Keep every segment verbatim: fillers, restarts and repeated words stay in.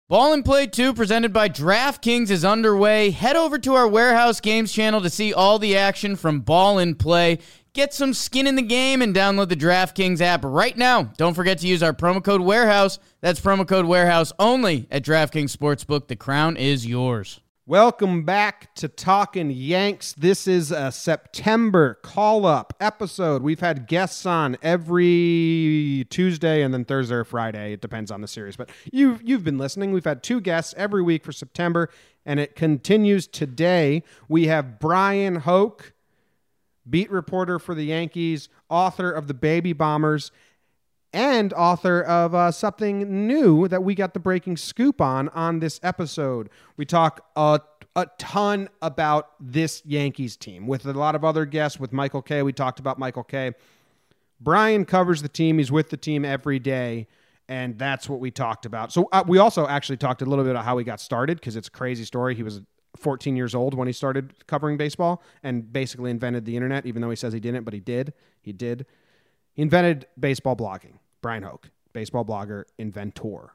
Ball and Play two, presented by DraftKings, is underway. Head over to our Warehouse Games channel to see all the action from Ball and Play. Get some skin in the game and download the DraftKings app right now. Don't forget to use our promo code Warehouse. That's promo code Warehouse only at DraftKings Sportsbook. The crown is yours. Welcome back to Talkin' Yanks. This is a September call-up episode. We've had guests on every Tuesday and then Thursday or Friday. It depends on the series. But you've, you've been listening. We've had two guests every week for September, and it continues today. We have Bryan Hoch, beat reporter for the Yankees, author of The Baby Bombers, and author of uh, something new that we got the breaking scoop on on this episode. We talk a, a ton about this Yankees team with a lot of other guests. With Michael Kay, we talked about Michael Kay. Bryan covers the team. He's with the team every day, and that's what we talked about. So uh, we also actually talked a little bit about how he got started, because it's a crazy story. He was fourteen years old when he started covering baseball and basically invented the internet, even though he says he didn't, but he did. He did. He invented baseball blogging. Bryan Hoch, baseball blogger, inventor.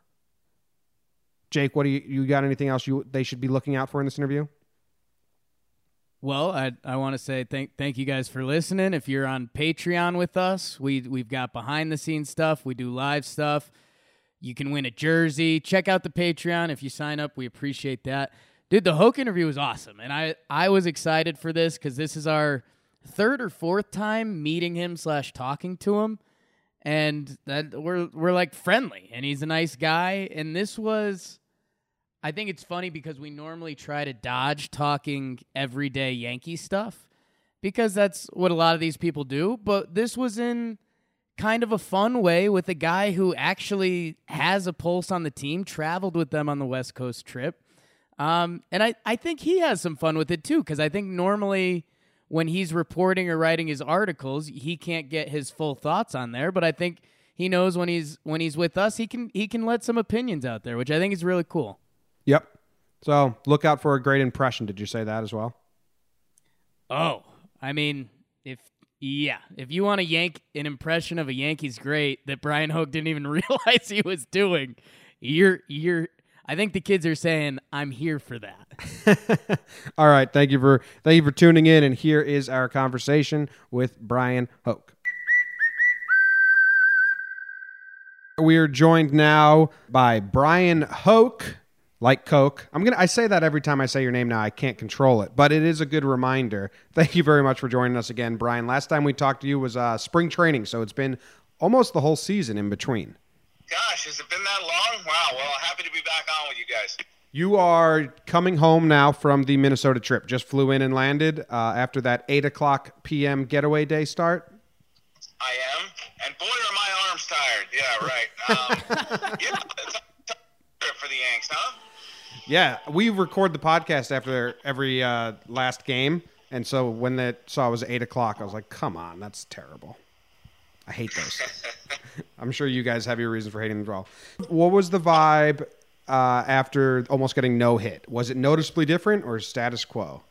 Jake, what do you, you got anything else you they should be looking out for in this interview? Well, I I want to say thank thank you guys for listening. If you're on Patreon with us, we we've got behind the scenes stuff. We do live stuff. You can win a jersey. Check out the Patreon if you sign up. We appreciate that. Dude, the Hoch interview was awesome, and I I was excited for this because this is our third or fourth time meeting him slash talking to him. And that we're we're like friendly, and he's a nice guy. And this was, I think it's funny because we normally try to dodge talking everyday Yankee stuff because that's what a lot of these people do. But this was in kind of a fun way with a guy who actually has a pulse on the team, traveled with them on the West Coast trip. Um, and I, I think he has some fun with it too, because I think normally when he's reporting or writing his articles, he can't get his full thoughts on there. But I think he knows when he's when he's with us, he can he can let some opinions out there, which I think is really cool. Yep. So look out for a great impression. Did you say that as well? Oh, I mean, if yeah, if you want to yank an impression of a Yankees great that Bryan Hoch didn't even realize he was doing, you're you're. I think the kids are saying, I'm here for that. All right. Thank you for thank you for tuning in. And here is our conversation with Bryan Hoch. We are joined now by Bryan Hoch, like Coke. I'm gonna I say that every time I say your name now. I can't control it, but it is a good reminder. Thank you very much for joining us again, Bryan. Last time we talked to you was uh, spring training, so it's been almost the whole season in between. Gosh, has it been that long? Wow, well, happy to be back on with you guys. You are coming home now from the Minnesota trip. Just flew in and landed uh, after that eight o'clock p.m. getaway day start? I am, and boy, are my arms tired. Yeah, right. Um, yeah, it's a trip for the Yanks, huh? Yeah, we record the podcast after every uh, last game, and so when they saw it was eight o'clock, I was like, come on, that's terrible. I hate those. I'm sure you guys have your reasons for hating them as well. What was the vibe uh, after almost getting no hit? Was it noticeably different or status quo?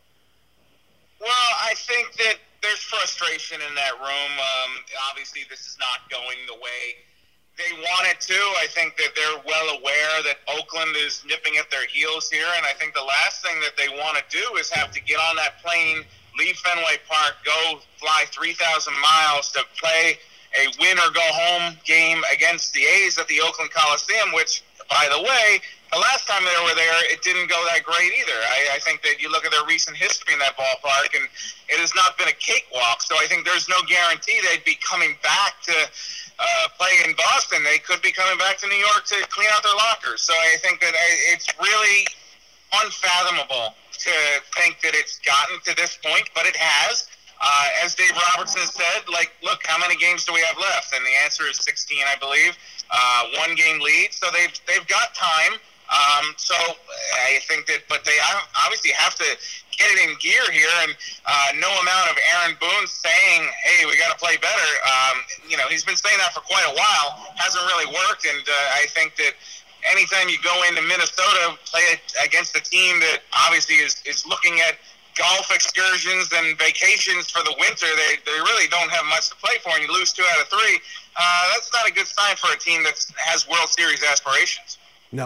Well, I think that there's frustration in that room. Um, obviously, this is not going the way they want it to. I think that they're well aware that Oakland is nipping at their heels here, and I think the last thing that they want to do is have to get on that plane, leave Fenway Park, go fly three thousand miles to play a win-or-go-home game against the A's at the Oakland Coliseum, which, by the way, the last time they were there, it didn't go that great either. I, I think that you look at their recent history in that ballpark, and it has not been a cakewalk. So I think there's no guarantee they'd be coming back to uh, play in Boston. They could be coming back to New York to clean out their lockers. So I think that it's really unfathomable to think that it's gotten to this point, but it has. Uh, as Dave Robertson said, like, look, how many games do we have left? And the answer is sixteen, I believe. Uh, one game lead, so they've they've got time. Um, so I think that, but they obviously have to get it in gear here, and uh, no amount of Aaron Boone saying, "Hey, we got to play better." Um, you know, he's been saying that for quite a while. Hasn't really worked, and uh, I think that anytime you go into Minnesota, play against a team that obviously is is looking at golf excursions and vacations for the winter, they they really don't have much to play for, and you lose two out of three. Uh, that's not a good sign for a team that has World Series aspirations. No.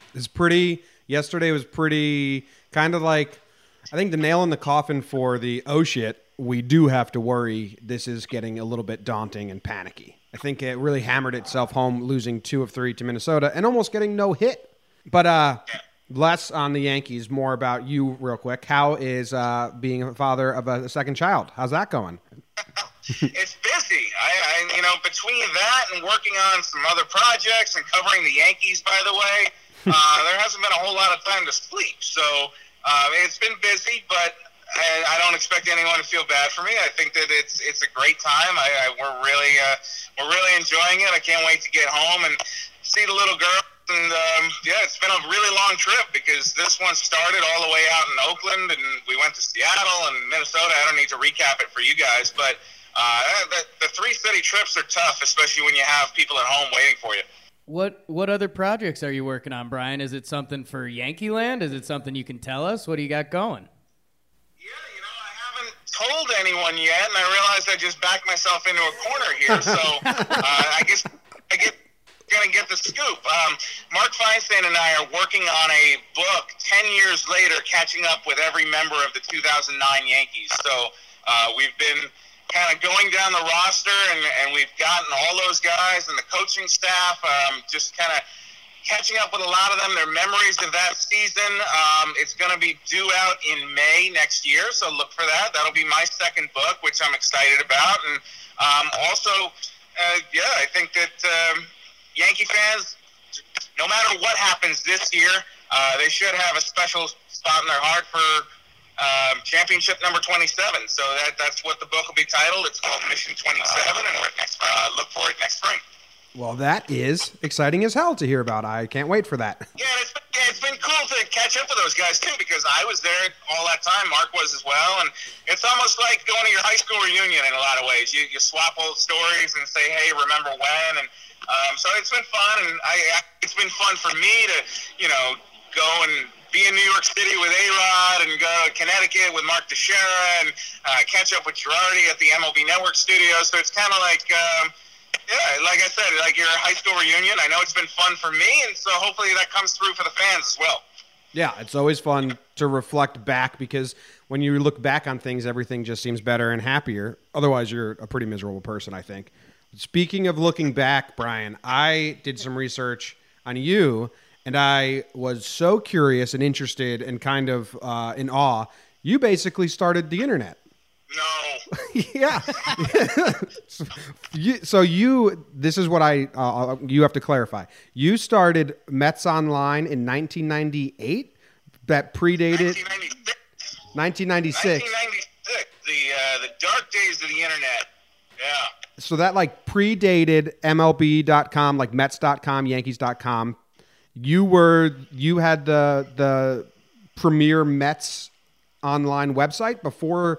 It's pretty. Yesterday was pretty kind of like, I think the nail in the coffin for the oh shit, we do have to worry. This is getting a little bit daunting and panicky. I think it really hammered itself home, losing two of three to Minnesota and almost getting no hit. But uh, less on the Yankees, more about you real quick. How is uh, being a father of a second child? How's that going? It's busy. I, I, you know, between that and working on some other projects and covering the Yankees, by the way, uh, there hasn't been a whole lot of time to sleep. So uh, it's been busy, but I, I don't expect anyone to feel bad for me. I think that it's it's a great time. I, I we're really uh, we're really enjoying it. I can't wait to get home and see the little girl. And um, yeah, it's been a really long trip because this one started all the way out in Oakland, and we went to Seattle and Minnesota. I don't need to recap it for you guys, but uh, the, the three city trips are tough, especially when you have people at home waiting for you. What what other projects are you working on, Brian? Is it something for Yankee Land? Is it something you can tell us? What do you got going? Told anyone yet, and I realized I just backed myself into a corner here. So uh, I guess I get gonna get the scoop. Um, Mark Feinstein and I are working on a book ten years later, catching up with every member of the two thousand nine Yankees. So uh, we've been kind of going down the roster, and, and we've gotten all those guys and the coaching staff, um, just kind of catching up with a lot of them, their memories of that season. Um, it's going to be due out in May next year, so look for that. That'll be my second book, which I'm excited about. And um, also, uh, yeah, I think that um, Yankee fans, no matter what happens this year, uh, they should have a special spot in their heart for um, championship number twenty-seven. So that that's what the book will be titled. It's called Mission twenty-seven, and we're, uh, look for it next spring. Well, that is exciting as hell to hear about. I can't wait for that. Yeah, it's been, yeah, it's been cool to catch up with those guys, too, because I was there all that time. Mark was as well. And it's almost like going to your high school reunion in a lot of ways. You, you swap old stories and say, hey, remember when? And um, so it's been fun. And I, it's been fun for me to, you know, go and be in New York City with A-Rod and go to Connecticut with Mark Teixeira and uh, catch up with Girardi at the M L B Network studio. So it's kind of like... Um, Yeah, like I said, like your high school reunion. I know it's been fun for me, and so hopefully that comes through for the fans as well. Yeah, it's always fun to reflect back because when you look back on things, everything just seems better and happier. Otherwise, you're a pretty miserable person, I think. Speaking of looking back, Brian, I did some research on you, and I was so curious and interested and kind of uh, in awe. You basically started the internet. No. Yeah. so, you, so you, this is what I, uh, you have to clarify. You started Mets Online in nineteen ninety-eight. That predated nineteen ninety-six. nineteen ninety-six. nineteen ninety-six. The uh, the dark days of the internet. Yeah. So that like predated M L B dot com, like Mets dot com, Yankees dot com. You were, you had the the premier Mets online website before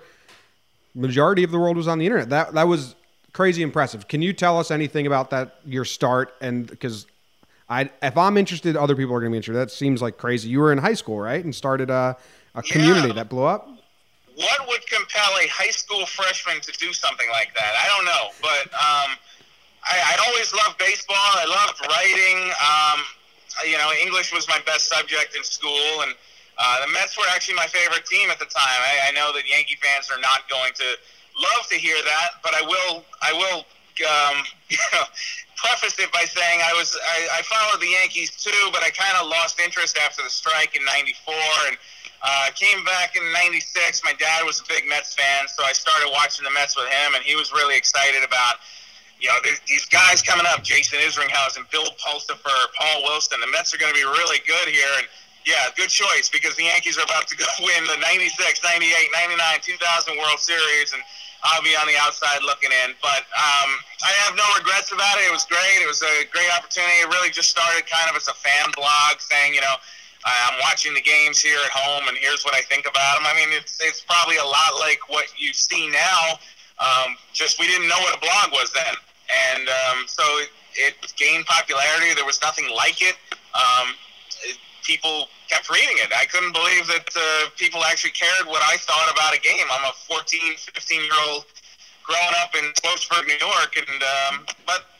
majority of the world was on the internet. That that was crazy impressive. Can you tell us anything about that, your start? And because I, if I'm interested, other people are going to be interested. That seems like crazy. You were in high school, right? And started a, a community yeah. that blew up. What would compel a high school freshman to do something like that? I don't know. But um, I, I always loved baseball. I loved writing. Um, you know, English was my best subject in school. And Uh, the Mets were actually my favorite team at the time. I, I know that Yankee fans are not going to love to hear that, but I will. I will um, you know, preface it by saying I was. I, I followed the Yankees too, but I kind of lost interest after the strike in ninety-four, and uh, came back in ninety-six. My dad was a big Mets fan, so I started watching the Mets with him, and he was really excited about. You know, these guys coming up: Jason Isringhausen, Bill Pulsipher, Paul Wilson. The Mets are going to be really good here, and. Yeah, good choice because the Yankees are about to go win the ninety-six, ninety-eight, ninety-nine, two thousand World Series, and I'll be on the outside looking in. But um, I have no regrets about it. It was great. It was a great opportunity. It really just started kind of as a fan blog saying, you know, I'm watching the games here at home, and here's what I think about them. I mean, it's it's probably a lot like what you see now, um, just we didn't know what a blog was then. And um, so it, it gained popularity. There was nothing like it. Um, it people kept reading it. I couldn't believe that uh, people actually cared what I thought about a game. I'm a fourteen, fifteen-year-old growing up in Sloatsburg, New York, and um, but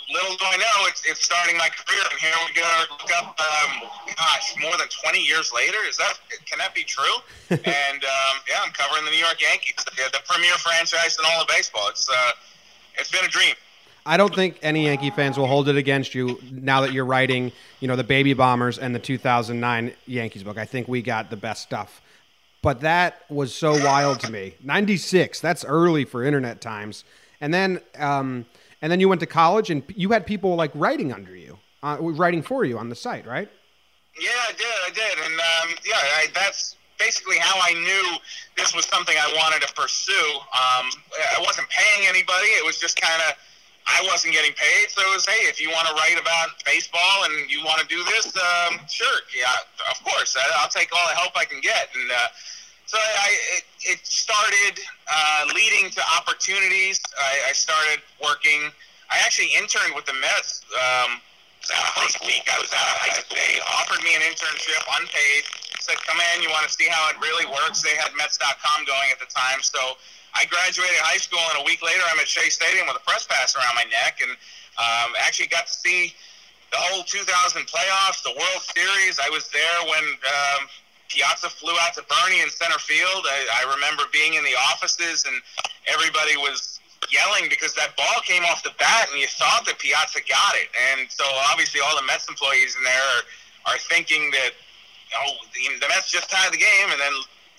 little do I know, it's, it's starting my career, and here we go. Look up, um, gosh, more than twenty years later. Is that can that be true? and um, yeah, I'm covering the New York Yankees, the, the premier franchise in all of baseball. It's uh, it's been a dream. I don't think any Yankee fans will hold it against you now that you're writing, you know, the Baby Bombers and the two thousand nine Yankees book. I think we got the best stuff. But that was so wild to me. ninety-six, that's early for internet times. And then um, and then you went to college, and you had people like writing under you, uh, writing for you on the site, right? Yeah, I did. I did. And um, yeah, I, that's basically how I knew this was something I wanted to pursue. Um, I wasn't paying anybody. It was just kind of, I wasn't getting paid. So it was, hey, if you want to write about baseball and you want to do this, um, sure. Yeah, of course. I, I'll take all the help I can get. And uh, so I, it, it started uh, leading to opportunities. I, I started working. I actually interned with the Mets. Um, the first week I was out, I, they offered me an internship, unpaid. Said, come in, you want to see how it really works. They had Mets dot com going at the time. So I graduated high school, and a week later I'm at Shea Stadium with a press pass around my neck, and um, actually got to see the whole two thousand playoffs, the World Series. I was there when um, Piazza flew out to Bernie in center field. I, I remember being in the offices, and everybody was yelling because that ball came off the bat, and you thought that Piazza got it. And so obviously all the Mets employees in there are, are thinking that, oh, the, the Mets just tied the game, and then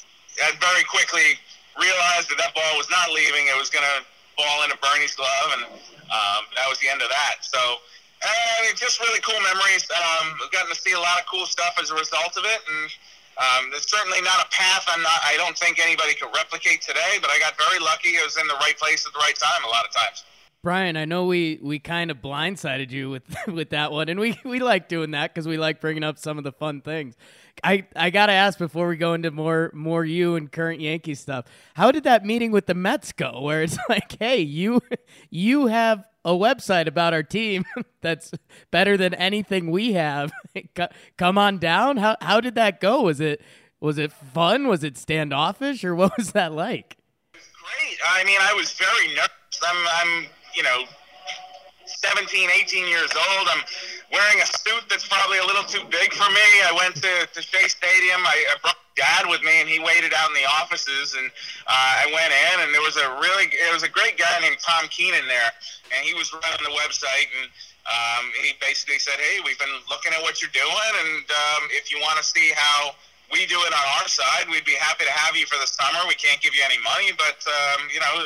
I very quickly realized that that ball was not leaving. It was going to fall into Bernie's glove, and um, that was the end of that. So uh, just really cool memories. Um, I've gotten to see a lot of cool stuff as a result of it, and Um, it's certainly not a path I'm not, I don't think anybody could replicate today, but I got very lucky. I was in the right place at the right time a lot of times. Brian, I know we, we kind of blindsided you with with that one, and we, we like doing that because we like bringing up some of the fun things. I, I got to ask before we go into more more you and current Yankee stuff, how did that meeting with the Mets go, where it's like, hey, you you have a website about our team that's better than anything we have. Come on down. How how did that go? Was it was it fun? Was it standoffish, or what was that like? It was great. I mean, I was very nervous. I'm I'm you know seventeen, eighteen years old. I'm wearing a suit that's probably a little too big for me. I went to, to Shea Stadium. I, I brought Dad with me, and he waited out in the offices, and uh, I went in, and there was a really, it was a great guy named Tom Keenan there, and he was running the website, and um, he basically said, hey, we've been looking at what you're doing, and um, if you want to see how we do it on our side, we'd be happy to have you for the summer. We can't give you any money, but, um, you know,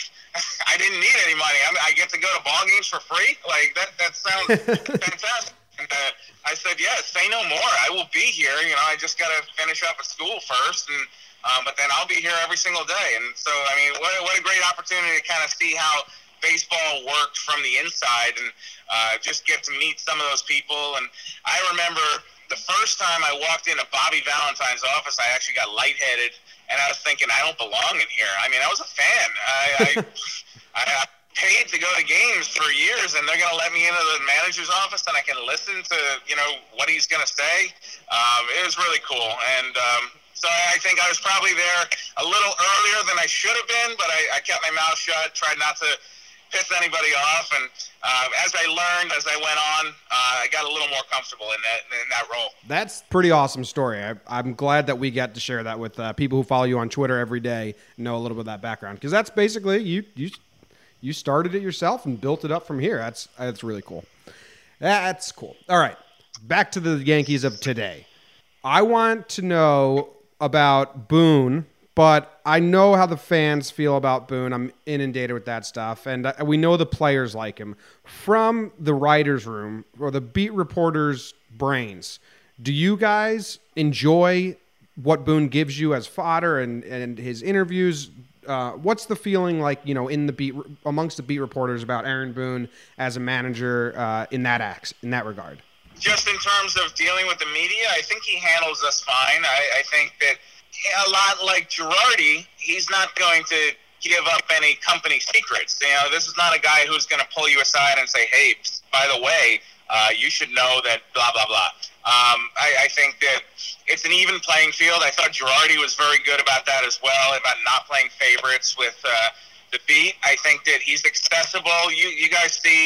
I didn't need any money. I, mean, I get to go to ball games for free. Like, that, that sounds fantastic. And, uh, I said, yeah, say no more. I will be here. You know, I just got to finish up at school first, and um, but then I'll be here every single day. And so, I mean, what, what a great opportunity to kind of see how baseball worked from the inside, and uh, just get to meet some of those people. And I remember the first time I walked into Bobby Valentine's office, I actually got lightheaded, and I was thinking, I don't belong in here. I mean, I was a fan. I, I, I, I paid to go to games for years, and they're going to let me into the manager's office, and I can listen to, you know, what he's going to say. Um, it was really cool. And um, so I think I was probably there a little earlier than I should have been, but I, I kept my mouth shut, tried not to piss anybody off. And uh, as I learned, as I went on, uh, I got a little more comfortable in that in that role. That's a pretty awesome story. I, I'm glad that we got to share that with uh, people who follow you on Twitter every day and know a little bit of that background, because that's basically you you you started it yourself and built it up from here. That's that's really cool. That's cool. All right, back to the Yankees of today. I want to know about Boone, but I know how the fans feel about Boone. I'm inundated with that stuff, and we know the players like him. From the writer's room or the beat reporters' brains, do you guys enjoy what Boone gives you as fodder and, and his interviews? Uh, what's the feeling like, you know, in the beat amongst the beat reporters about Aaron Boone as a manager uh, in that acts in that regard? Just in terms of dealing with the media, I think he handles us fine. I, I think that a lot like Girardi, he's not going to give up any company secrets. You know, this is not a guy who's going to pull you aside and say, hey, by the way, uh, you should know that blah, blah, blah. Um, I, I think that it's an even playing field. I thought Girardi was very good about that as well, about not playing favorites with uh, the beat. I think that he's accessible. You, you guys see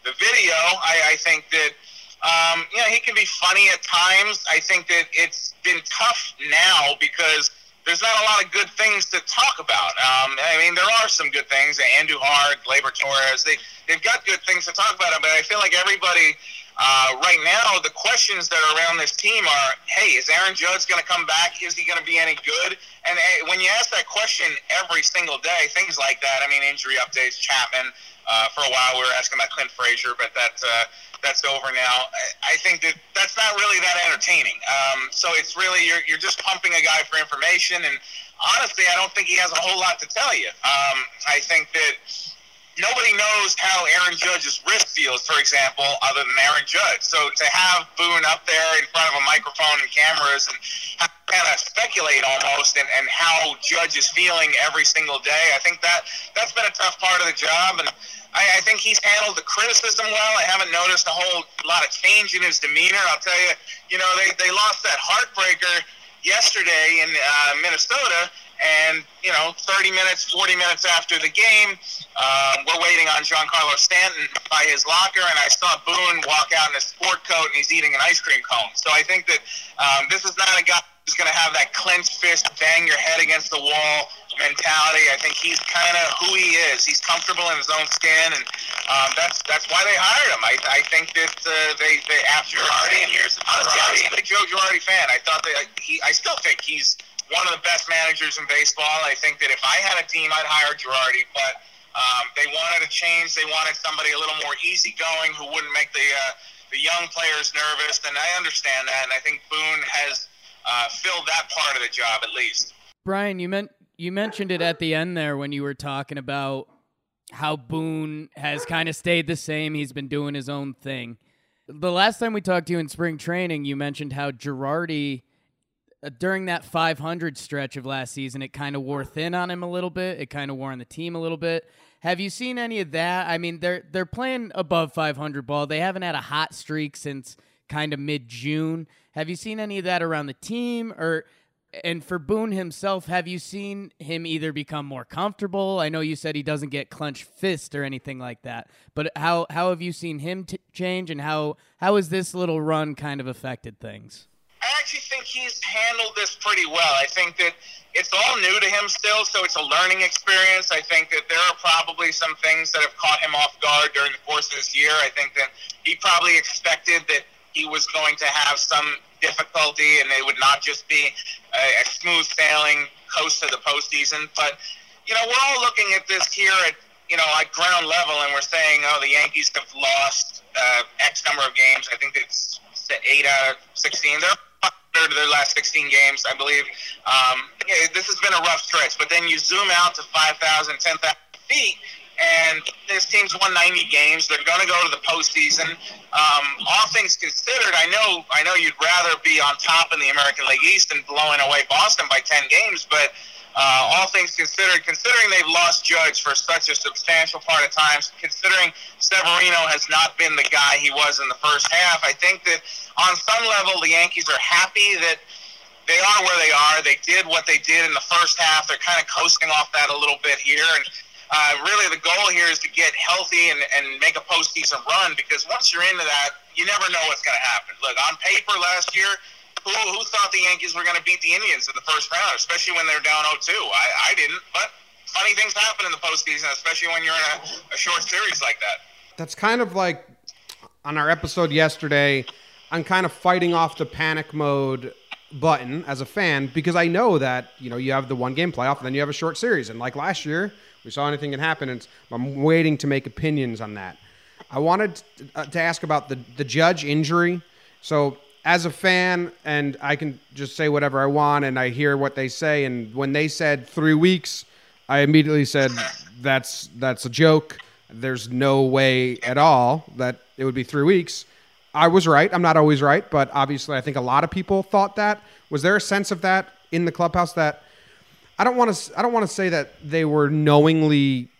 the video. I, I think that um, you know, he can be funny at times. I think that it's been tough now because there's not a lot of good things to talk about. Um, I mean, there are some good things. Andujar, Gleyber Torres, they, they've got good things to talk about, but I feel like everybody uh, right now, the questions that are around this team are, hey, is Aaron Judge going to come back? Is he going to be any good? And uh, when you ask that question every single day, things like that, I mean, injury updates, Chapman, uh, for a while we were asking about Clint Frazier, but that, uh, that's over now. I think that that's not really that entertaining. Um, so it's really, you're, you're just pumping a guy for information. And honestly, I don't think he has a whole lot to tell you. Um, I think that nobody knows how Aaron Judge's wrist feels, for example, other than Aaron Judge. So to have Boone up there in front of a microphone and cameras and kind of speculate almost and, and how Judge is feeling every single day, I think that that's been a tough part of the job. And I, I think he's handled the criticism well. I haven't noticed a whole lot of change in his demeanor. I'll tell you, you know, they, they lost that heartbreaker yesterday in uh, Minnesota, and, you know, thirty minutes, forty minutes after the game, uh, we're waiting on Giancarlo Stanton by his locker, and I saw Boone walk out in a sport coat, and he's eating an ice cream cone. So I think that um, this is not a guy who's going to have that clenched fist, bang your head against the wall mentality. I think he's kind of who he is. He's comfortable in his own skin, and um, that's that's why they hired him. I, I think that uh, they, they after Girardi, and here's honestly, I was a big Joe Girardi fan. I thought that he, I still think he's one of the best managers in baseball. I think that if I had a team, I'd hire Girardi, but um, they wanted a change. They wanted somebody a little more easygoing who wouldn't make the uh, the young players nervous, and I understand that, and I think Boone has uh, filled that part of the job at least. Brian, you meant you mentioned it at the end there when you were talking about how Boone has kind of stayed the same. He's been doing his own thing. The last time we talked to you in spring training, you mentioned how Girardi, Uh, during that five hundred stretch of last season, it kind of wore thin on him a little bit. It kind of wore on the team a little bit. Have you seen any of that? I mean, they're they're playing above five hundred ball. They haven't had a hot streak since kind of mid-June. Have you seen any of that around the team? Or, and for Boone himself, have you seen him either become more comfortable? I know you said he doesn't get clenched fist or anything like that, but how how have you seen him t- change, and how how has this little run kind of affected things? I actually think he's handled this pretty well. I think that it's all new to him still, so it's a learning experience. I think that there are probably some things that have caught him off guard during the course of this year. I think that he probably expected that he was going to have some difficulty and it would not just be a, a smooth sailing coast to the postseason. But, you know, we're all looking at this here at, you know, at ground level, and we're saying, oh, the Yankees have lost uh, X number of games. I think it's eight out of sixteen. They're to their last sixteen games, I believe. Um, yeah, this has been a rough stretch, but then you zoom out to five thousand, ten thousand feet, and this team's won ninety games. They're going to go to the postseason. Um, all things considered, I know I know you'd rather be on top in the American League East and blowing away Boston by ten games, but uh, all things considered, considering they've lost Judge for such a substantial part of time, considering Severino has not been the guy he was in the first half, I think that on some level the Yankees are happy that they are where they are. They did what they did in the first half. They're kind of coasting off that a little bit here, and uh, really the goal here is to get healthy and, and make a postseason run, because once you're into that, you never know what's going to happen. Look, on paper last year, Who, who thought the Yankees were going to beat the Indians in the first round, especially when they're down oh two? I, I didn't, but funny things happen in the postseason, especially when you're in a, a short series like that. That's kind of like on our episode yesterday, I'm kind of fighting off the panic mode button as a fan, because I know that, you know, you have the one game playoff and then you have a short series. And like last year, we saw anything can happen, and I'm waiting to make opinions on that. I wanted to, uh, to ask about the, the Judge injury. So as a fan, and I can just say whatever I want, and I hear what they say, and when they said three weeks, I immediately said that's that's a joke. There's no way at all that it would be three weeks. I was right. I'm not always right, but obviously I think a lot of people thought that. Was there a sense of that in the clubhouse that I don't want to I don't want to say that they were knowingly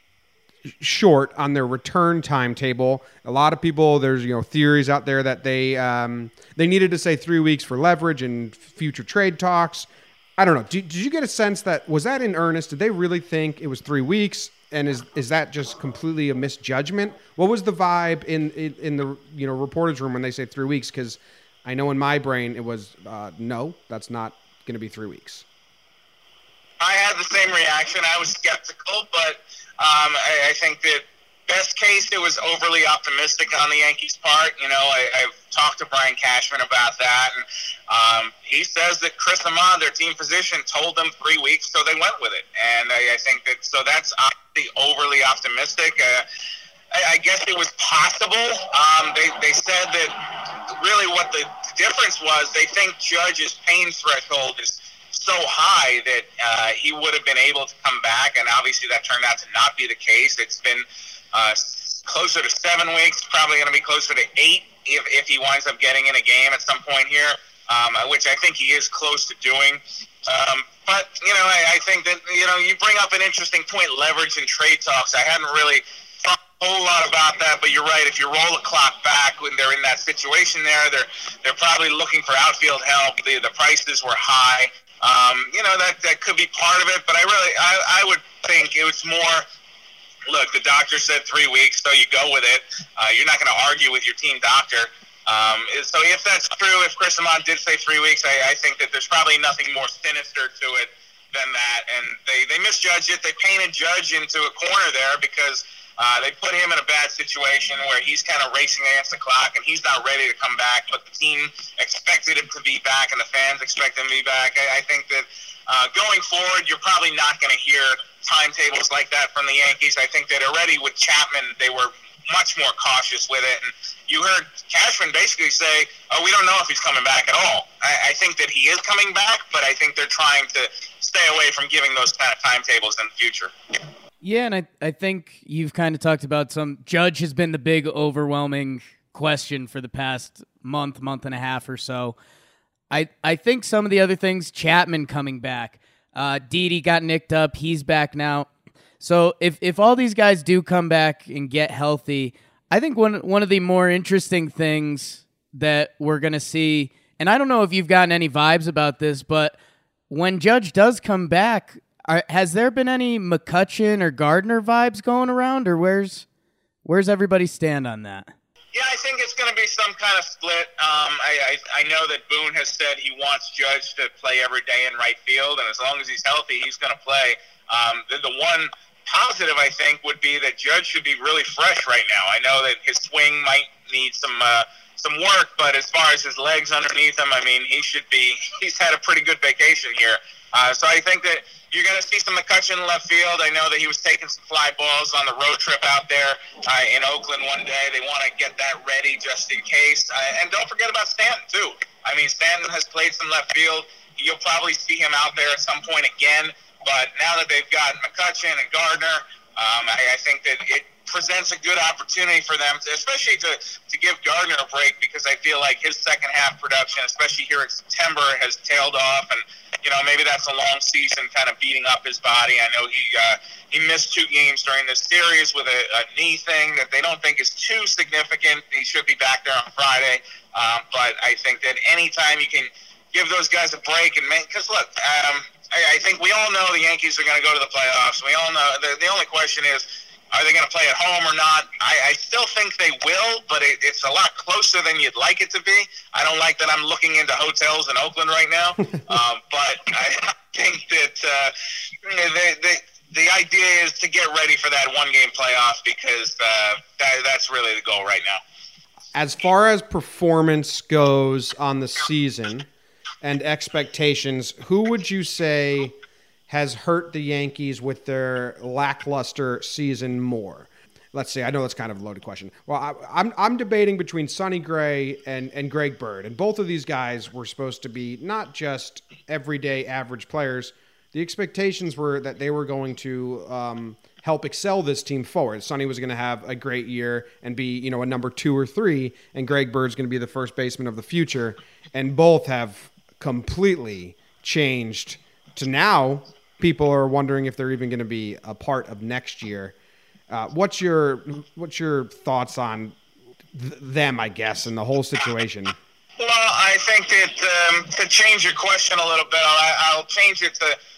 short on their return timetable? A lot of people, there's, you know, theories out there that they um, they needed to say three weeks for leverage and future trade talks. I don't know. Did, did you get a sense that, was that in earnest? Did they really think it was three weeks? And is is that just completely a misjudgment? What was the vibe in in, in the you know reporters room when they say three weeks? Because I know in my brain it was uh, no, that's not going to be three weeks. I had the same reaction. I was skeptical, but um, I, I think that best case it was overly optimistic on the Yankees' part. You know, I, I've talked to Brian Cashman about that, and um, he says that Chris Ahmad, their team physician, told them three weeks, so they went with it. And I, I think that so that's obviously overly optimistic. Uh, I, I guess it was possible. Um, they they said that really what the difference was, they think Judge's pain threshold is so high that uh, he would have been able to come back, and obviously that turned out to not be the case. It's been uh, closer to seven weeks, probably going to be closer to eight if, if he winds up getting in a game at some point here, um, which I think he is close to doing. Um, but, you know, I, I think that, you know, you bring up an interesting point, leverage and trade talks. I hadn't really thought a whole lot about that, but you're right. If you roll the clock back when they're in that situation there, they're they're probably looking for outfield help. The, the prices were high. Um, you know, that, that could be part of it, but I really, I, I would think it was more, look, the doctor said three weeks, so you go with it. Uh, you're not going to argue with your team doctor. Um, so if that's true, if Chris Ahmad did say three weeks, I, I think that there's probably nothing more sinister to it than that. And they, they misjudged it. They painted Judge into a corner there because Uh, they put him in a bad situation where he's kind of racing against the clock and he's not ready to come back, but the team expected him to be back and the fans expect him to be back. I, I think that uh, going forward, you're probably not going to hear timetables like that from the Yankees. I think that already with Chapman, they were much more cautious with it. And you heard Cashman basically say, oh, we don't know if he's coming back at all. I, I think that he is coming back, but I think they're trying to stay away from giving those kind of timetables in the future. Yeah, and I, I think you've kind of talked about some – Judge has been the big overwhelming question for the past month, month and a half or so. I I think some of the other things, Chapman coming back. Uh, Didi got nicked up. He's back now. So if, if all these guys do come back and get healthy, I think one, one of the more interesting things that we're going to see – and I don't know if you've gotten any vibes about this, but when Judge does come back – Are, has there been any McCutchen or Gardner vibes going around, or where's where's everybody stand on that? Yeah, I think it's going to be some kind of split. Um, I, I I know that Boone has said he wants Judge to play every day in right field, and as long as he's healthy, he's going to play. Um, the, the one positive, I think, would be that Judge should be really fresh right now. I know that his swing might need some uh, some work, but as far as his legs underneath him, I mean, he should be. He's had a pretty good vacation here, uh, so I think that you're going to see some McCutchen in left field. I know that he was taking some fly balls on the road trip out there uh, in Oakland one day. They want to get that ready just in case. Uh, and don't forget about Stanton, too. I mean, Stanton has played some left field. You'll probably see him out there at some point again. But now that they've got McCutchen and Gardner, um, I, I think that it presents a good opportunity for them, to, especially to, to give Gardner a break, because I feel like his second half production, especially here in September, has tailed off. And you know, maybe that's a long season kind of beating up his body. I know he uh, he missed two games during this series with a, a knee thing that they don't think is too significant. He should be back there on Friday. Um, but I think that anytime you can give those guys a break and make – because, look, um, I, I think we all know the Yankees are going to go to the playoffs. We all know the, – the only question is, are they going to play at home or not? I, I still think they will, but it, it's a lot closer than you'd like it to be. I don't like that I'm looking into hotels in Oakland right now, um, but I think that uh, they, they, the idea is to get ready for that one-game playoff, because uh, that, that's really the goal right now. As far as performance goes on the season and expectations, who would you say has hurt the Yankees with their lackluster season more? Let's see. I know that's kind of a loaded question. Well, I, I'm I'm debating between Sonny Gray and, and Greg Bird, and both of these guys were supposed to be not just everyday average players. The expectations were that they were going to um, help excel this team forward. Sonny was going to have a great year and be, you know, a number two or three, and Greg Bird's going to be the first baseman of the future, and both have completely changed to now. People are wondering if they're even going to be a part of next year. Uh, what's your what's your thoughts on th- them, I guess, and the whole situation? Well, I think that um, to change your question a little bit, I'll, I'll change it to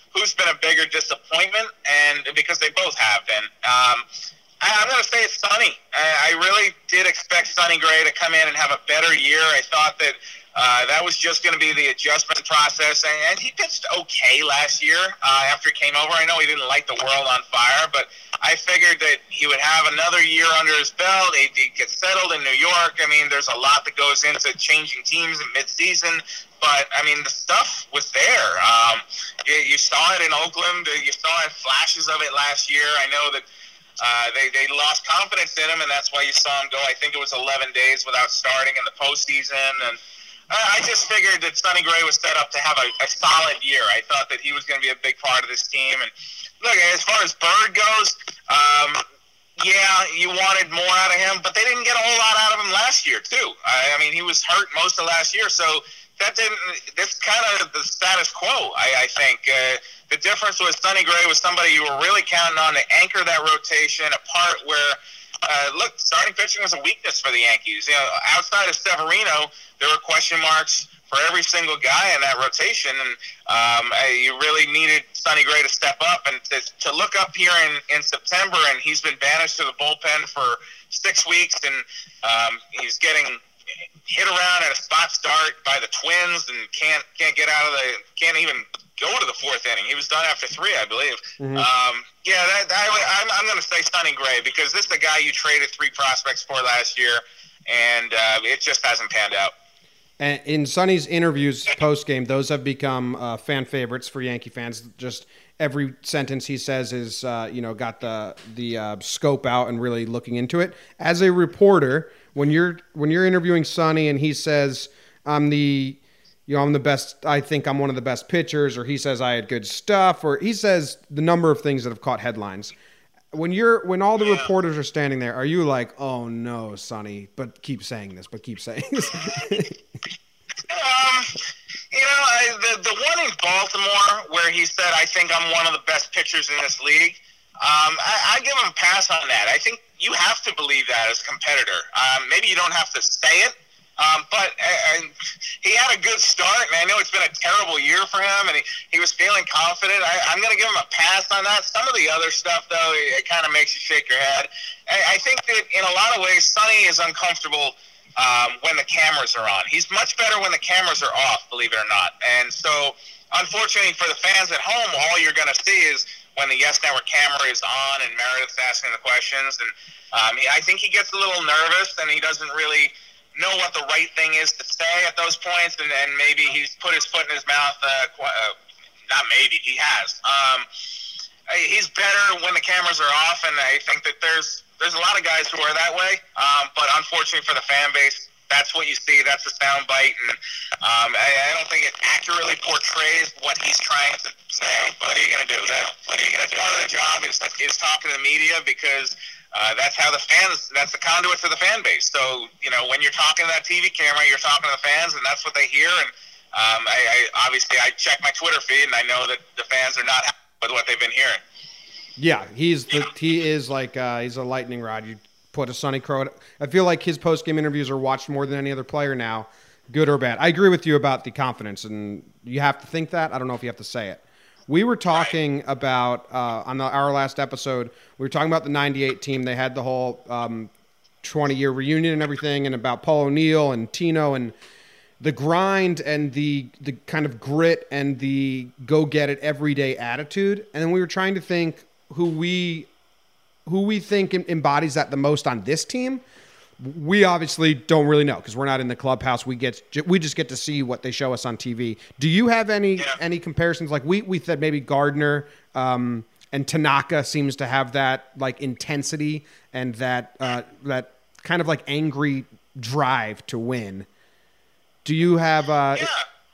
who's been a bigger disappointment, and because they both have been. Um, I, I'm going to say it's Sonny. I, I really did expect Sonny Gray to come in and have a better year. I thought that uh, that was just going to be the adjustment process, and, and he pitched okay last year uh, after he came over. I know he didn't light the world on fire, but I figured that he would have another year under his belt. He'd, he'd get settled in New York. I mean, there's a lot that goes into changing teams in midseason, but, I mean, the stuff was there. Um, you, you saw it in Oakland. You saw it, flashes of it last year. I know that Uh, they, they lost confidence in him, and that's why you saw him go, I think it was eleven days without starting in the postseason. And I, I just figured that Sonny Gray was set up to have a, a solid year. I thought that he was going to be a big part of this team. And look, as far as Bird goes, um, yeah, you wanted more out of him, but they didn't get a whole lot out of him last year, too. I, I mean, he was hurt most of last year, so that didn't. That's kind of the status quo, I, I think. Uh, The difference was Sonny Gray was somebody you were really counting on to anchor that rotation, a part where, uh, look, starting pitching was a weakness for the Yankees. You know, outside of Severino, there were question marks for every single guy in that rotation, and um, you really needed Sonny Gray to step up. And to, to look up here in, in September, and he's been banished to the bullpen for six weeks, and um, he's getting hit around at a spot start by the Twins and can't can't get out of the can't even go to the fourth inning. He was done after three, I believe. Mm-hmm. Um, yeah, that, I, I'm, I'm going to say Sonny Gray because this is the guy you traded three prospects for last year, and uh, it just hasn't panned out. And in Sonny's interviews post-game, those have become uh, fan favorites for Yankee fans. Just every sentence he says is, uh, you know, got the the uh, scope out and really looking into it. As a reporter, when you're when you're interviewing Sonny and he says, "I'm the You know, I'm the best, I think I'm one of the best pitchers," or he says I had good stuff, or he says the number of things that have caught headlines. When you're, when all the yeah. reporters are standing there, are you like, "Oh no, Sonny, but keep saying this, but keep saying this"? um, you know, I, the the one in Baltimore where he said, "I think I'm one of the best pitchers in this league," um, I, I give him a pass on that. I think you have to believe that as a competitor. Um, maybe you don't have to say it. Um, but uh, he had a good start, and I know it's been a terrible year for him, and he, he was feeling confident. I, I'm going to give him a pass on that. Some of the other stuff, though, it, it kind of makes you shake your head. I, I think that in a lot of ways, Sonny is uncomfortable um, when the cameras are on. He's much better when the cameras are off, believe it or not. And so, unfortunately for the fans at home, all you're going to see is when the Yes Network camera is on and Meredith's asking the questions. And um, I think he gets a little nervous, and he doesn't really know what the right thing is to say at those points, and then maybe he's put his foot in his mouth. Uh, qu- uh, not maybe, he has. Um, he's better when the cameras are off, and I think that there's there's a lot of guys who are that way. Um, but unfortunately for the fan base, that's what you see. That's the sound bite, and um, I, I don't think it accurately portrays what he's trying to say. What are you going to do? That, what are you going to do? Part of the job is, is talking to the media because Uh, that's how the fans, that's the conduit for the fan base. So, you know, when you're talking to that T V camera, you're talking to the fans, and that's what they hear. And um, I, I obviously, I check my Twitter feed, and I know that the fans are not happy with what they've been hearing. Yeah, he's the, he is like, uh, he's a lightning rod. You put a Sonny Crow. I feel like his post-game interviews are watched more than any other player now, good or bad. I agree with you about the confidence, and you have to think that. I don't know if you have to say it. We were talking about, uh, on the, our last episode, we were talking about the ninety-eight team. They had the whole um, twenty-year reunion and everything, and about Paul O'Neill and Tino and the grind and the the kind of grit and the go-get-it everyday attitude. And then we were trying to think who we who we think embodies that the most on this team. We obviously don't really know because we're not in the clubhouse. We get we just get to see what they show us on T V. Do you have any yeah. any comparisons? Like we we said maybe Gardner um, and Tanaka seems to have that like intensity and that uh, that kind of like angry drive to win. Do you have? Uh, yeah.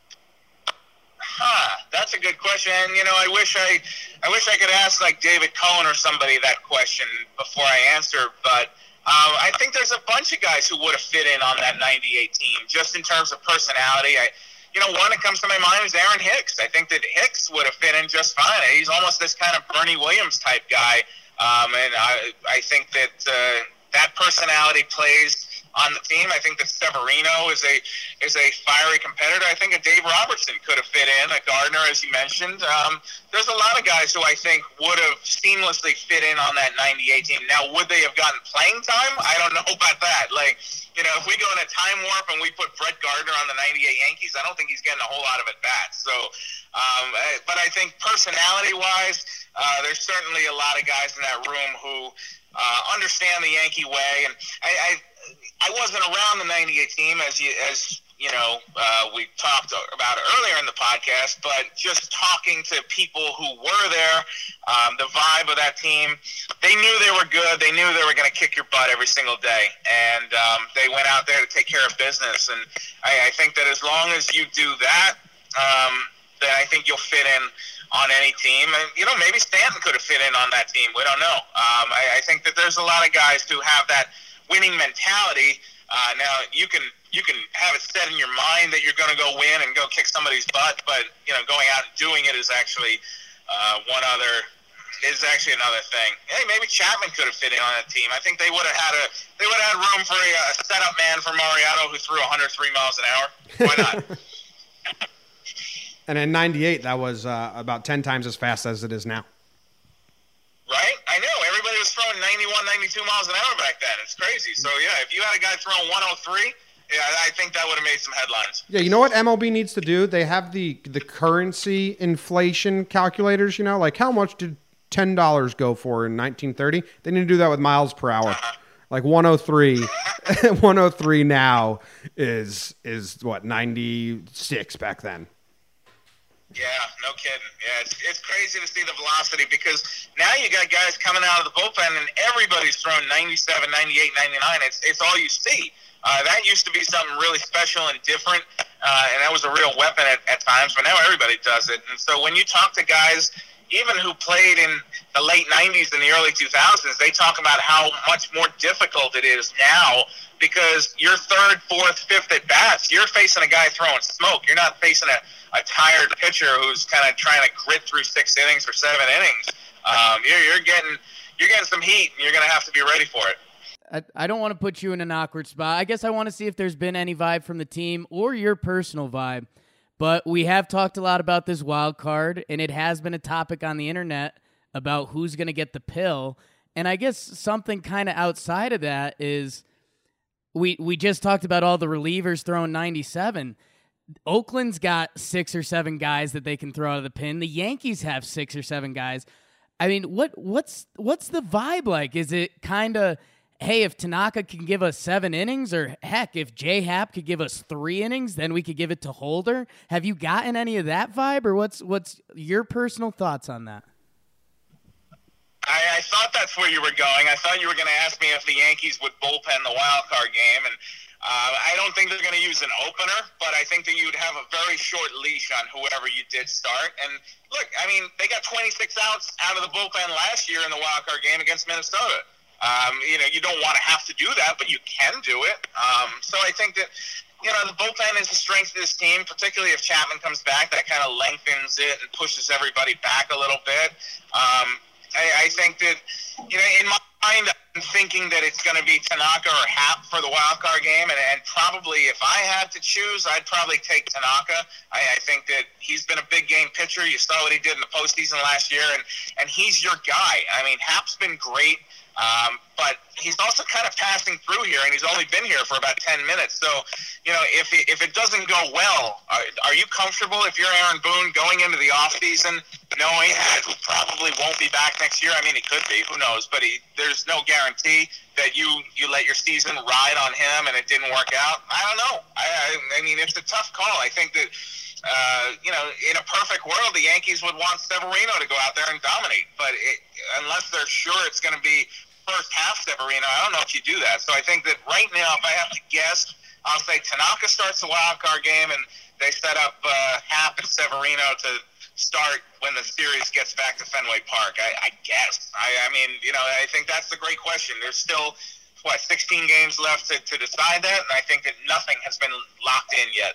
Huh. That's a good question. You know, I wish I I wish I could ask like David Cohen or somebody that question before I answer, but. Um, I think there's a bunch of guys who would have fit in on that ninety-eight team, just in terms of personality. I, you know, one that comes to my mind is Aaron Hicks. I think that Hicks would have fit in just fine. He's almost this kind of Bernie Williams type guy, um, and I, I think that uh, that personality plays on the team. I think that Severino is a is a fiery competitor. I think a Dave Robertson could have fit in, a Gardner, as you mentioned. Um, there's a lot of guys who I think would have seamlessly fit in on that ninety-eight team. Now, would they have gotten playing time? I don't know about that. Like, you know, if we go in a time warp and we put Brett Gardner on the ninety-eight Yankees, I don't think he's getting a whole lot of at bats. So, um, but I think personality-wise, uh, there's certainly a lot of guys in that room who uh, understand the Yankee way. And I, I, I wasn't around the ninety-eight team, as you, as you know, uh, we talked about earlier in the podcast, but just talking to people who were there, um, the vibe of that team, they knew they were good. They knew they were going to kick your butt every single day. And um, they went out there to take care of business. And I, I think that as long as you do that, um, then I think you'll fit in on any team. And, you know, maybe Stanton could have fit in on that team. We don't know. Um, I, I think that there's a lot of guys who have that winning mentality. Uh, now, you can you can have it set in your mind that you're going to go win and go kick somebody's butt, but, you know, going out and doing it is actually uh, one other is actually another thing. Hey, maybe Chapman could have fit in on that team. I think they would have had a they would have had room for a, a setup man for Mariano who threw one hundred three miles an hour. Why not? And in ninety-eight, that was uh, about ten times as fast as it is now. Right? I know. Everybody was throwing ninety-one, ninety-two miles an hour back then. It's crazy. So, yeah, if you had a guy throwing one oh three, yeah, I think that would have made some headlines. Yeah, you know what M L B needs to do? They have the, the currency inflation calculators, you know? Like, how much did ten dollars go for in nineteen thirty? They need to do that with miles per hour. Uh-huh. Like one oh three, one oh three now is, is what, ninety-six back then. Yeah, no kidding. Yeah, it's, it's crazy to see the velocity because now you got guys coming out of the bullpen and everybody's throwing ninety-seven, ninety-eight, ninety-nine. It's it's all you see. Uh, that used to be something really special and different, uh, and that was a real weapon at, at times, but now everybody does it. And so when you talk to guys, even who played in the late nineties and the early two thousands, they talk about how much more difficult it is now because your third, fourth, fifth at bats, you're facing a guy throwing smoke. You're not facing a, a tired pitcher who's kind of trying to grit through six innings or seven innings. Um, you're, you're getting you're getting some heat, and you're going to have to be ready for it. I, I don't want to put you in an awkward spot. I guess I want to see if there's been any vibe from the team or your personal vibe. But we have talked a lot about this wild card, and it has been a topic on the internet about who's going to get the pill. And I guess something kind of outside of that is we we just talked about all the relievers throwing ninety-seven. Oakland's got six or seven guys that they can throw out of the pen. The Yankees have six or seven guys. I mean, what what's what's the vibe like? Is it kind of, hey, if Tanaka can give us seven innings, or heck, if J-Happ could give us three innings, then we could give it to Holder? Have you gotten any of that vibe, or what's what's your personal thoughts on that? I, I thought that's where you were going. I thought you were going to ask me if the Yankees would bullpen the wild card game, and uh, I don't think they're going to use an opener, but I think that you'd have a very short leash on whoever you did start. And look, I mean, they got twenty-six outs out of the bullpen last year in the wild card game against Minnesota. Um, you know, you don't want to have to do that, but you can do it. Um, so I think that, you know, the bullpen is the strength of this team, particularly if Chapman comes back. That kind of lengthens it and pushes everybody back a little bit. Um, I, I think that, you know, in my mind, I'm thinking that it's going to be Tanaka or Happ for the wild card game, and, and probably if I had to choose, I'd probably take Tanaka. I, I think that he's been a big game pitcher. You saw what he did in the postseason last year, and, and he's your guy. I mean, Happ's been great. Um, but he's also kind of passing through here, and he's only been here for about ten minutes. So, you know, if it, if it doesn't go well, are, are you comfortable if you're Aaron Boone going into the offseason knowing that he probably won't be back next year? I mean, he could be. Who knows? But he, there's no guarantee that you, you let your season ride on him and it didn't work out. I don't know. I, I, I mean, it's a tough call. I think that, uh, you know, in a perfect world, the Yankees would want Severino to go out there and dominate. But it, unless they're sure it's going to be first half Severino, I don't know if you do that. So I think that right now, if I have to guess, I'll say Tanaka starts the wild card game, and they set up uh, Happ and Severino to start when the series gets back to Fenway Park. I, I guess. I, I mean, you know, I think that's the great question. There's still, what, sixteen games left to, to decide that, and I think that nothing has been locked in yet.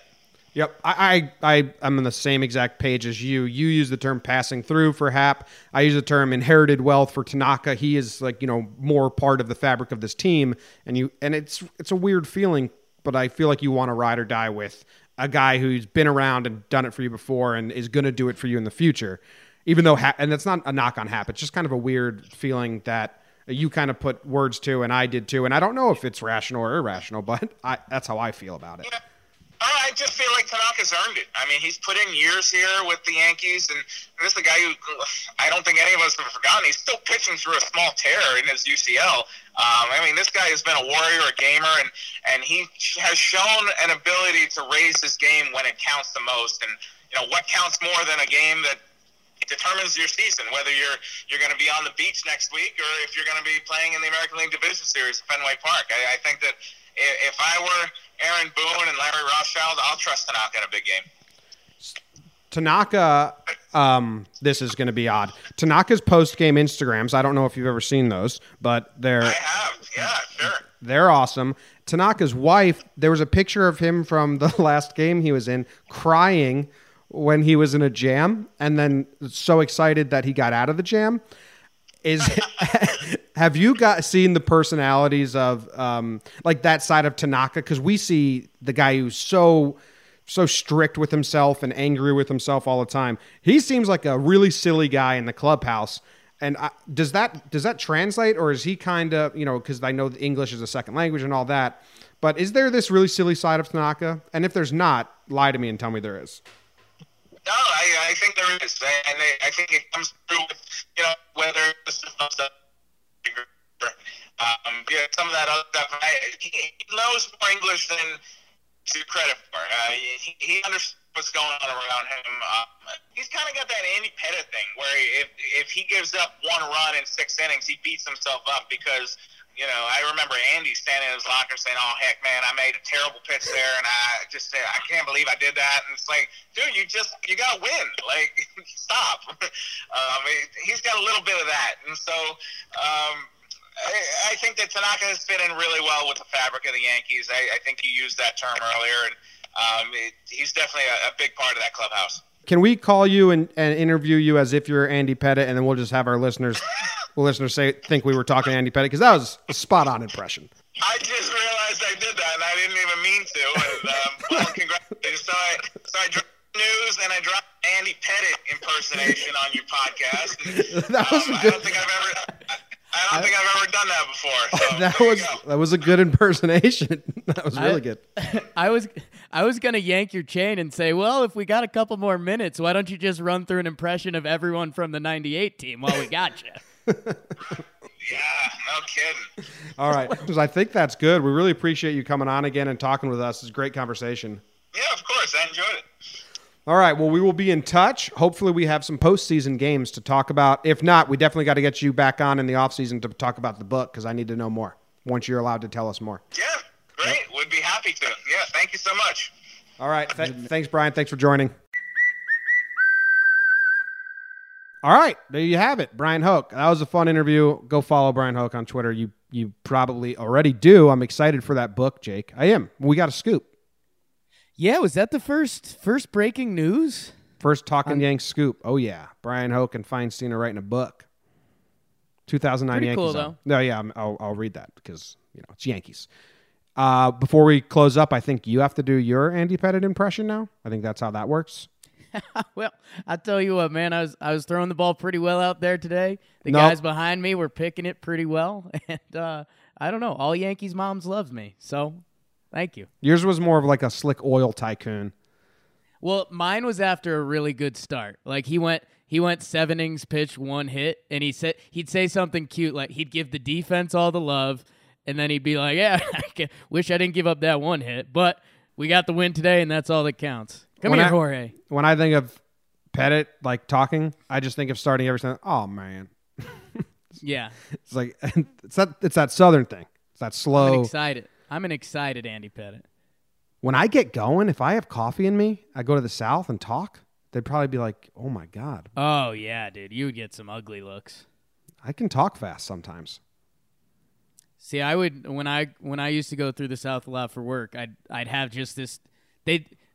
Yep, I, I, I, I'm on the same exact page as you. You use the term passing through for Hap. I use the term inherited wealth for Tanaka. He is like, you know, more part of the fabric of this team. And you, and it's, it's a weird feeling, but I feel like you want to ride or die with a guy who's been around and done it for you before and is going to do it for you in the future. Even though, Hap, and that's not a knock on Hap. It's just kind of a weird feeling that you kind of put words to, and I did too. And I don't know if it's rational or irrational, but I, that's how I feel about it. Yeah. I just feel like Tanaka's earned it. I mean, he's put in years here with the Yankees, and this is a guy who I don't think any of us have forgotten. He's still pitching through a small tear in his U C L. Um, I mean, this guy has been a warrior, a gamer, and, and he has shown an ability to raise his game when it counts the most. And, you know, what counts more than a game that determines your season, whether you're you're going to be on the beach next week or if you're going to be playing in the American League Division Series at Fenway Park. I, I think that if I were Aaron Boone and Larry Rothschild, I'll trust Tanaka in a big game. Tanaka, um, this is going to be odd. Tanaka's post-game Instagrams, I don't know if you've ever seen those, but they're... I have, yeah, sure. They're awesome. Tanaka's wife, there was a picture of him from the last game he was in, crying when he was in a jam, and then so excited that he got out of the jam. Is have you got seen the personalities of um, like that side of Tanaka? Because we see the guy who's so so strict with himself and angry with himself all the time. He seems like a really silly guy in the clubhouse. And I, does that does that translate, or is he kind of, you know, because I know English is a second language and all that. But is there this really silly side of Tanaka? And if there's not, lie to me and tell me there is. No, I, I think there is, and I, I think it comes through with, you know, whether this is um, yeah, some of that other stuff. I, he, he knows more English than to credit for. Uh, he, he understands what's going on around him. Um, he's kind of got that Andy Pettitte thing, where he, if if he gives up one run in six innings, he beats himself up because. You know, I remember Andy standing in his locker saying, "Oh heck, man, I made a terrible pitch there, and I just said I can't believe I did that." And it's like, dude, you just you gotta win. Like, stop. um, he's got a little bit of that, and so um, I, I think that Tanaka has fit in really well with the fabric of the Yankees. I, I think you used that term earlier, and um, it, he's definitely a, a big part of that clubhouse. Can we call you and, and interview you as if you're Andy Pettitte, and then we'll just have our listeners well, listeners say think we were talking to Andy Pettitte? Because that was a spot-on impression. I just realized I did that, and I didn't even mean to. And, um, well, congratulations. So I, so I dropped news, and I dropped Andy Pettitte impersonation on your podcast. And, that was um, a good... I don't think I've ever... I don't I, think I've ever done that before. So that was that was a good impersonation. That was really I, good. I was I was gonna yank your chain and say, well, if we got a couple more minutes, why don't you just run through an impression of everyone from the ninety-eight team while we got you? Yeah, no kidding. All right, because I think that's good. We really appreciate you coming on again and talking with us. It's a great conversation. Yeah, of course. I enjoyed it. All right, well, we will be in touch. Hopefully we have some postseason games to talk about. If not, we definitely got to get you back on in the offseason to talk about the book because I need to know more once you're allowed to tell us more. Yeah, great. Yep. Would be happy to. Yeah, thank you so much. All right. Th- thanks, Brian. Thanks for joining. All right, there you have it. Brian Hoke. That was a fun interview. Go follow Brian Hoke on Twitter. You you probably already do. I'm excited for that book, Jake. I am. We got a scoop. Yeah, was that the first first breaking news? First Talking Yanks scoop. Oh, yeah. Brian Hoke and Feinstein are writing a book. two thousand nine Pretty Yankees. cool, though. No, yeah, I'm, I'll, I'll read that because, you know, it's Yankees. Uh, before we close up, I think you have to do your Andy Pettitte impression now. I think that's how that works. Well, I tell you what, man, I was I was throwing the ball pretty well out there today. The nope. guys behind me were picking it pretty well. And uh, I don't know, all Yankees moms loves me. So thank you. Yours was more of like a slick oil tycoon. Well, mine was after a really good start. Like he went he went seven innings pitched, one hit, and he said he'd say something cute like he'd give the defense all the love, and then he'd be like, "Yeah, I wish I didn't give up that one hit, but we got the win today, and that's all that counts." Come when here, I, Jorge. When I think of Pettitte, like talking, I just think of starting every sentence. Oh man, yeah, it's like it's that it's that Southern thing. It's that slow. I'm excited. I'm an excited Andy Pettitte. When I get going, if I have coffee in me, I go to the South and talk. They'd probably be like, "Oh my god." Oh yeah, dude, you would get some ugly looks. I can talk fast sometimes. See, I would when I when I used to go through the South a lot for work. I'd I'd have just this. They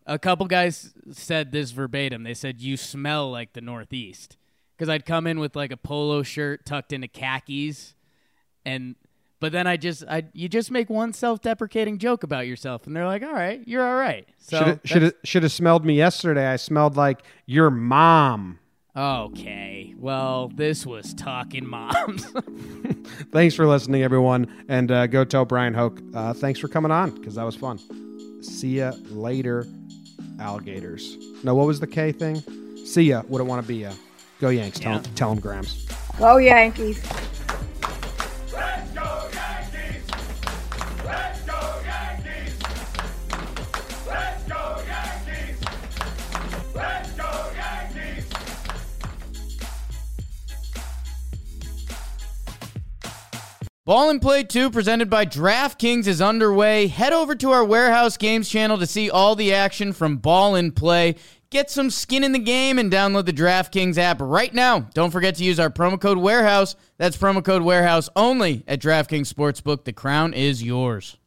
a couple guys said this verbatim. They said, you smell like the Northeast. Because I'd come in with like a polo shirt tucked into khakis. And but then I just, I you just make one self-deprecating joke about yourself. And they're like, all right, you're all right. So should have should have smelled me yesterday. I smelled like your mom. Okay. Well, this was Talking Moms. Thanks for listening, everyone. And uh, go tell Brian Hoke. Uh, thanks for coming on, because that was fun. See ya later, alligators. No, what was the K thing? See ya. Wouldn't want to be ya. Go Yanks. Tell, Yeah. him, tell him, Grams. Go Yankees. Let's go Yankees! Let's go Yankees! Let's go Yankees! Let's go Yankees! Ball and Play two, presented by DraftKings, is underway. Head over to our Warehouse Games channel to see all the action from Ball and Play. Get some skin in the game and download the DraftKings app right now. Don't forget to use our promo code Warehouse. That's promo code Warehouse only at DraftKings Sportsbook. The crown is yours.